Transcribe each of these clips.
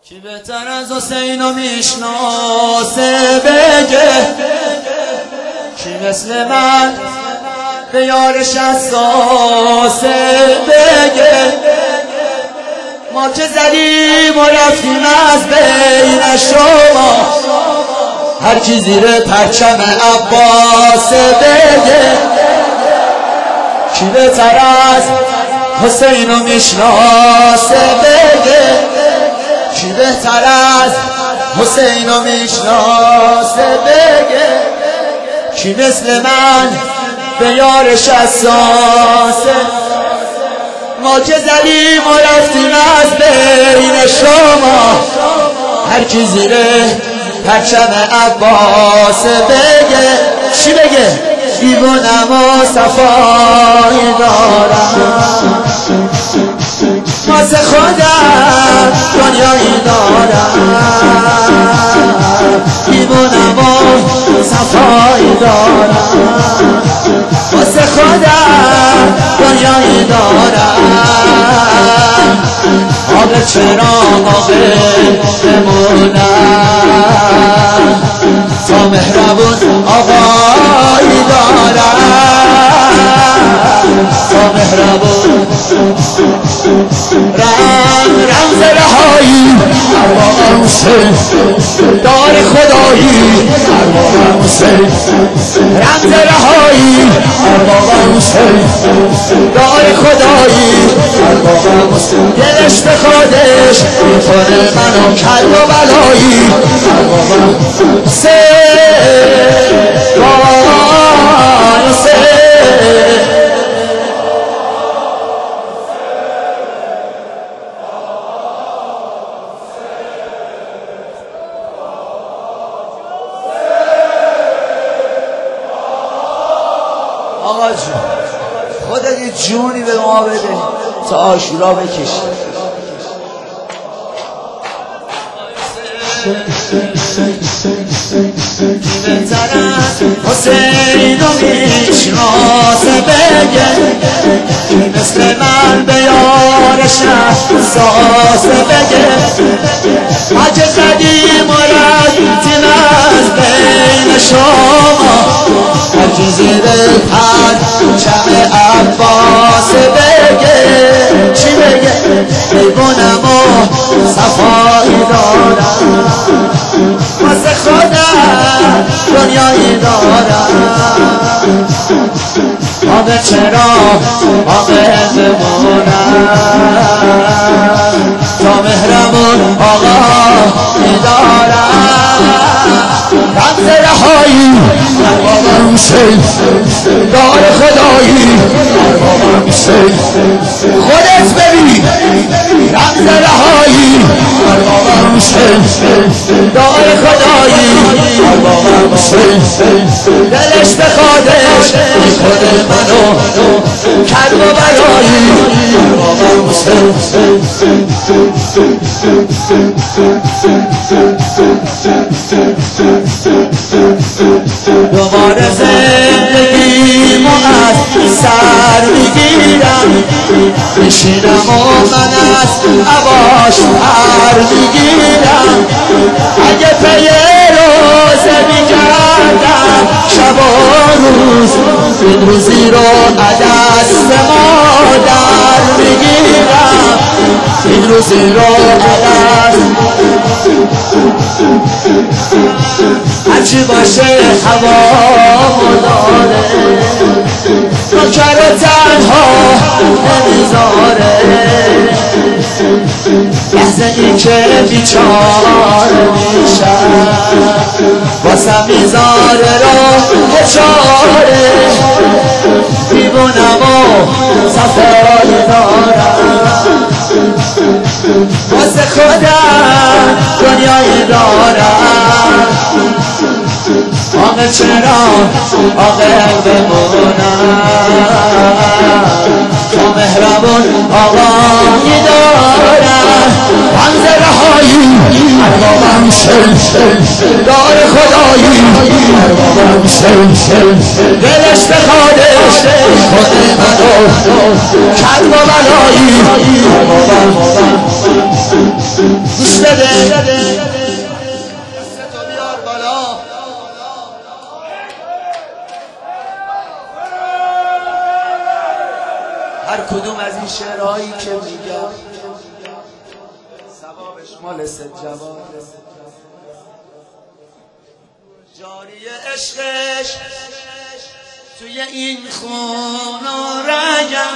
کی بهتر از حسینو میشناسه بگه، کی مثل من به یارش اساسه بگه. ما که زدیم و رفتیم از بین شما، هر کی زیر پرچم عباسه بگه. کی بهتر از حسینو میشناسه بگه، کی بهتر از حسینو میشناسه بگه. کی مثل من به یارش اساسه. ما که زدیم و رفتیم از بین شما، هر کی زیر پرچم عباسه بگه. چی بگه؟ دیوانم و صفایی دارم، واسه خودم دنیایی دارم. دیوانم و صفایی دارم، واسه خودم دنیایی دارم. آب چراغ بمونم، تا مهربون آقایی دارم. تا مهربون رمز رهایی ارواح حسین دار خدایی. ارواح حسین رمز رهایی ارواح حسین دار خدایی. ارواح حسین دلش به خودش میکنه منو کل و بلایی. ارواح حسین آقا جون، خودت یه جونی به ما بده تا عاشورا بکشی. حسینو میشناسه بگه، کی مثل من به یارش اساسه بگه. ما که زدیم و رفتیم از بین شما، هر کی زیر پرچم عباسه بگه. چی بگه؟ دیوانم و صفایی دارم، واسه خودم دنیایی دارم. آب چراغ آب بمونم، تا مهربون آقایی دارم. رمز رهایی ارواح حسین دار خدایی. ارواح حسین خودت ببین. رمز رهایی ارواح حسین دار خدایی. ارواح حسین دلش به خودش میکنه منو کل و بلایی. ارواح حسین دوباره زندگیمو از سر میگیرم، میشینم و من از عباش پر میگیرم. اگه پی روزه میگردم شب و روز، این روزی رو دست مادر میگیرم. این روزی رو هرچی باشه هوا داره، نوکر و تنها نمیذاره. لحظه ای که بیچاره میشم، واسم میذاره رو بچاره. دیوانم و صفایی دارم، واسه خودم دنیایی دارم. آق چرا آق بمونم، تا مهربون آقایی دارم. رمز رهایی ارواح حسین دار خدایی اربابم دلش بخوادش خود منو کرد و بلایی اربابم گوش بده هر کدوم از این شعرهایی که میگم ثوابش مال سجواد جاری عشقش توی این خون و رگم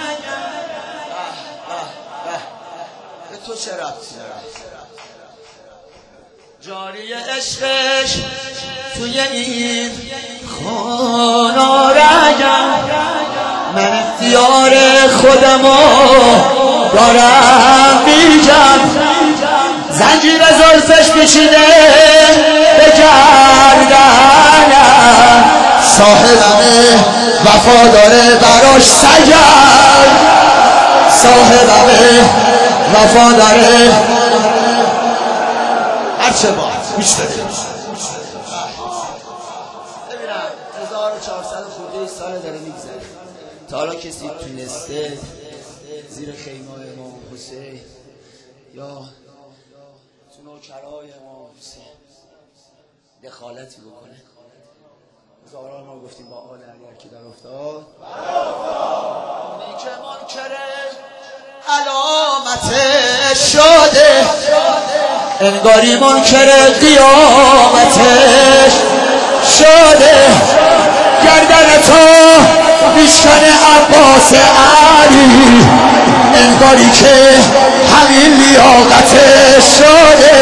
به تو چه ربطی جاری عشقش توی این خون و رگم من اختیار خودمو دارم میگم زنجیر زلفش پیچیده به گردنم صاحبمه وفاداره براش سجم صاحبمه وفاداره هرچه با گوش بده ببینم 1400 خورده سال داره میگذره تا حالا کسی تونسته زیر خیمه امام حسین یا تو نوکرهای امام حسین دخالتی بکنه؟ زارا ما گفتیم با آل علی که در افتاد اونی که منکره علامتش شده انگاری منکر قیامتش شده گردن تو میشکن عباس علی انگاری که همین لیاقتش شده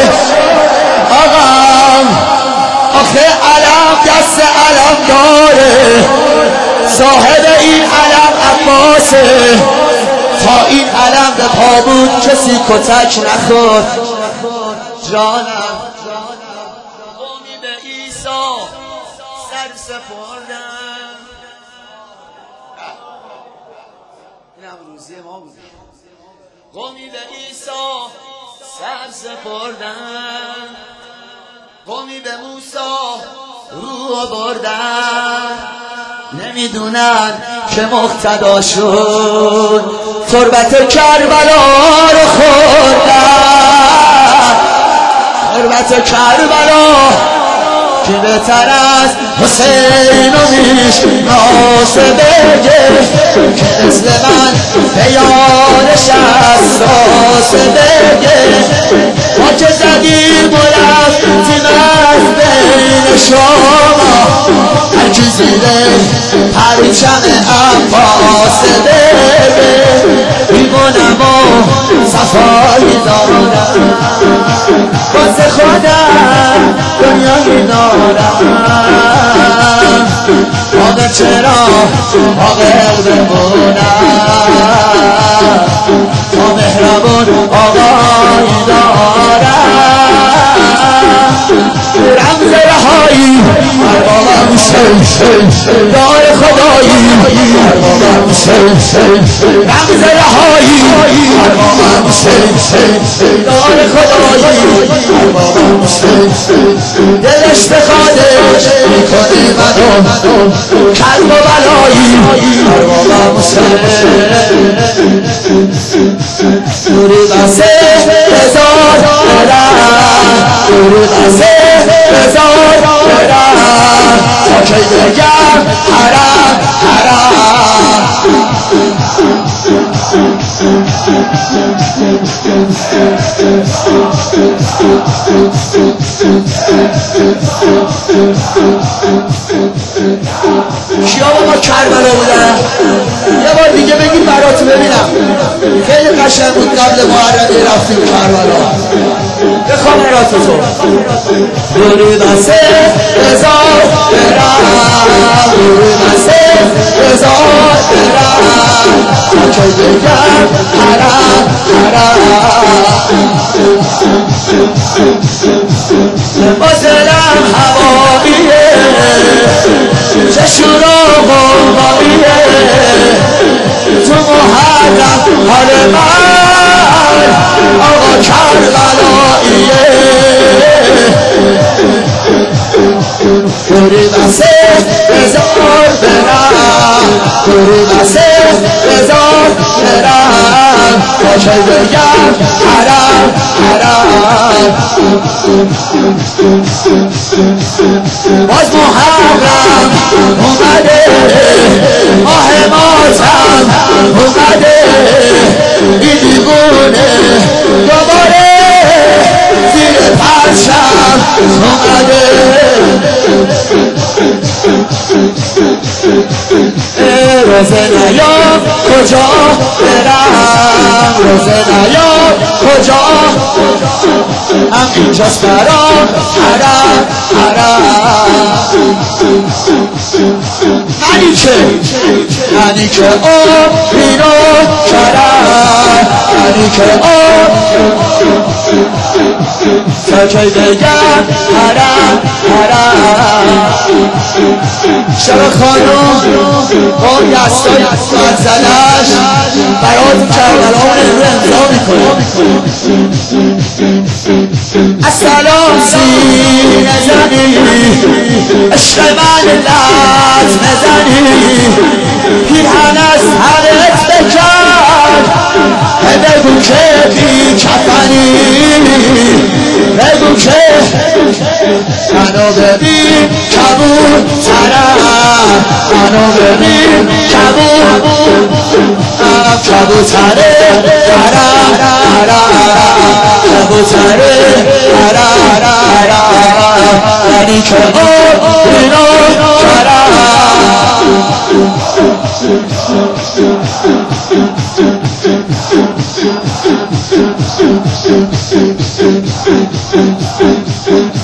آقام آخه علم دست علم داره صاحب این علم عباسه تا این علم به پا بود کسی کتک نخورد جانم قومی به عیسی سر سپردن اینم روزی ما بود قومی به عیسی سر سپردن قومی به موسی رو بردن نمیدونن که مقتداشون تربت کربلا رو خوردن تربت کربلا که بهتر از حسین و میشناسه بگه که مثل من به یادش اساس بگه ما که زدیم و رفتیم از بین شما هر کی زیره پرچم عباس بگه ایمونم و صفایی دارم واسه خودم دنیایی دارم آقا چرا عاقل بمونم تا مهربون آقایی دارم رمز رهایی اربابم دار خدایی اربابم رمز رهایی اربابم دار خدایی اربابم دلش بخوادش میکنی منو کرب و بلایی اربابم نوری بسه بزار برم نوری بسه بزار برم تا که بگم حرم حرم کیا با ما کربلا بودن؟ یه بار دیگه بگیم براتون ببینم خیلی قشنگ بود قبل محرمی رفتیم کربلا بخوام براتون دوری بسه بزار برم دوری بسه بزار برم تا که بگم حرم لباس دلم هواییه چشم رو قوماییه تو محرم حال من آقا کربلاییه دوری بسه بزار برم دوری بسه بزار برم با چه بگم حرم حرم باز محرم اومده ماه ماتم اومده این دیوونه دوباره زیر پرچم اومده روزه نیام کجا برم روزه نیام کجا هم اینجاست برام حرم حرم منی که اینو کرم منی که تا که بگم حرم حرم شب خانم اون دستای منزلش براتون کربلامون امرو امضا میکنه السلام سینه زنی عشق من لط نزنی پیرهن از هرت بکن بگو که بی کفنی بگو که منو ببین کبوترم منو ببین کبوتره کبوتره منی که اینو کرم